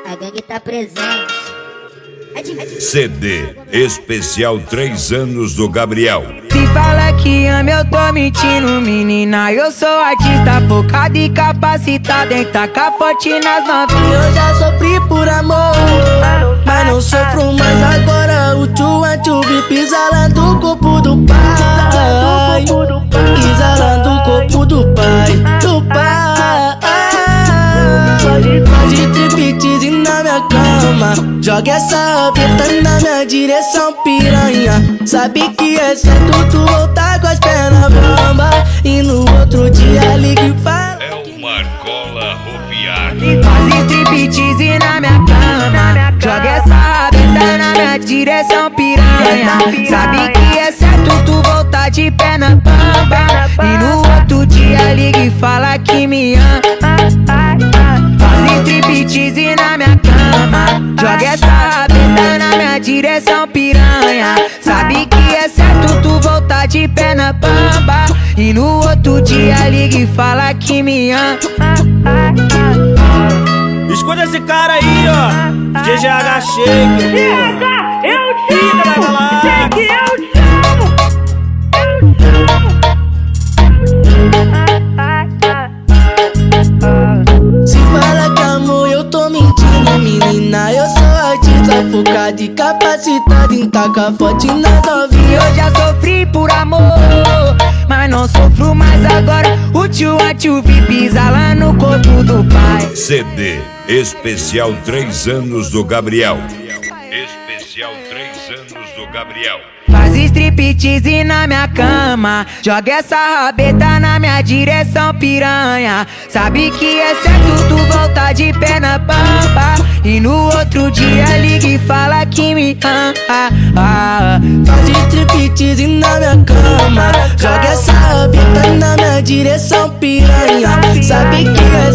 A gangue tá presente. CD especial 3 anos do Gabriel. Se fala que ama, eu tô mentindo, menina. Eu sou artista focado e capacitado em tacar forte nas novinhas. Eu já sofri por amor, mas não sofro mais agora. O tchu pisa lá do corpo do pai, pisa lá do corpo do pai, do pai. Faz striptease na minha cama, joga essa rabeta na minha direção, piranha. Sabe que é certo tu voltar com as pernas bamba, e no outro dia liga e fala. É o Marcola Roviar. Faz striptease na minha cama, joga essa rabeta na minha direção, piranha. Sabe que é certo tu voltar de pé na bamba, e no outro dia liga e fala que me ama. Faz striptease na minha cama, joga essa rabeta na minha direção, piranha. Sabe que é certo tu voltar de pé na bamba, e no outro dia liga e fala que me ama. Escuta esse cara aí, ó, GGH Shake. Eu te amo, Shake, eu te amo. Se fala que amor, eu tô mentindo, menina. Eu sou artista focado e capacitado em tacar forte na novinha. Eu já sofri por amor, mas não sofro mais agora. O tchu pisa lá no corpo do pai. CD especial 3 anos do Gabriel. Especial 3 anos do Gabriel. Faz striptease na minha cama, joga essa rabeta na minha direção, piranha. Sabe que é certo tu voltar de pé na bamba, e no outro dia liga e fala que me ama. Faz striptease na minha cama, joga essa rabeta na minha direção, piranha. Sabe que é